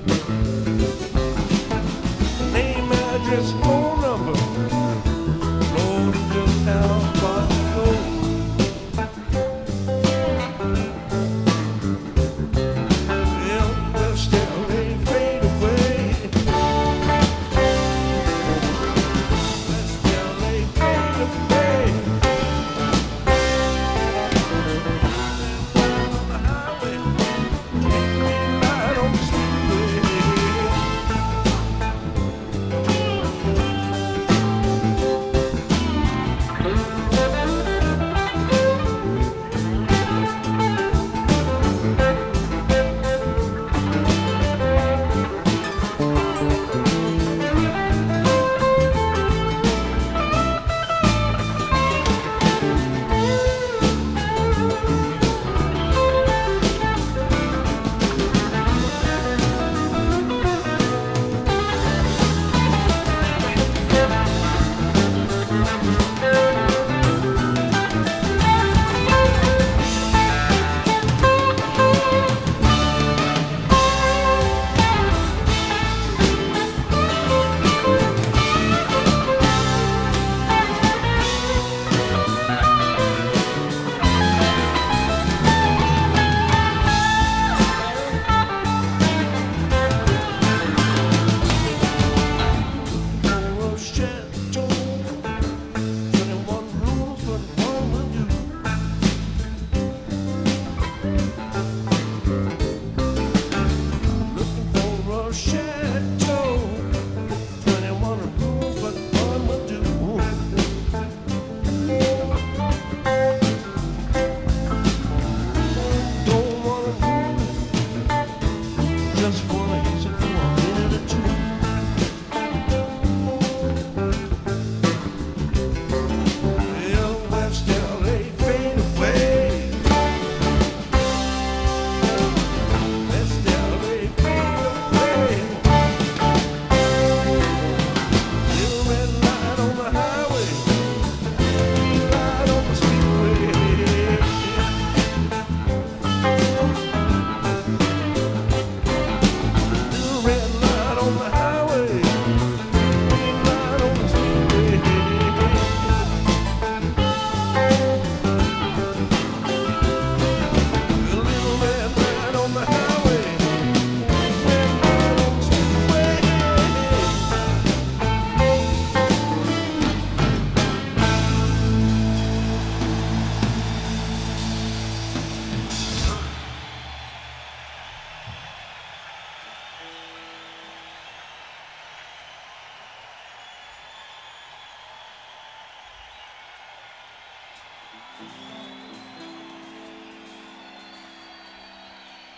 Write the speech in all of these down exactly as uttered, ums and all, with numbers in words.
Name, address, phone number. Lord, just how far to go. Well, West L A fade away. West L A fade away. On the highway, right on the speedway. Just wanna use it for a minute or two. Well, West L A fade away. West L A fade away. Little red light on the highway, green light on the speedway. Little red light on the highway, green light on the speedway. A little red light on the highway, red light on the speedway.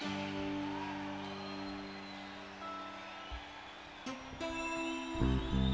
Thank you.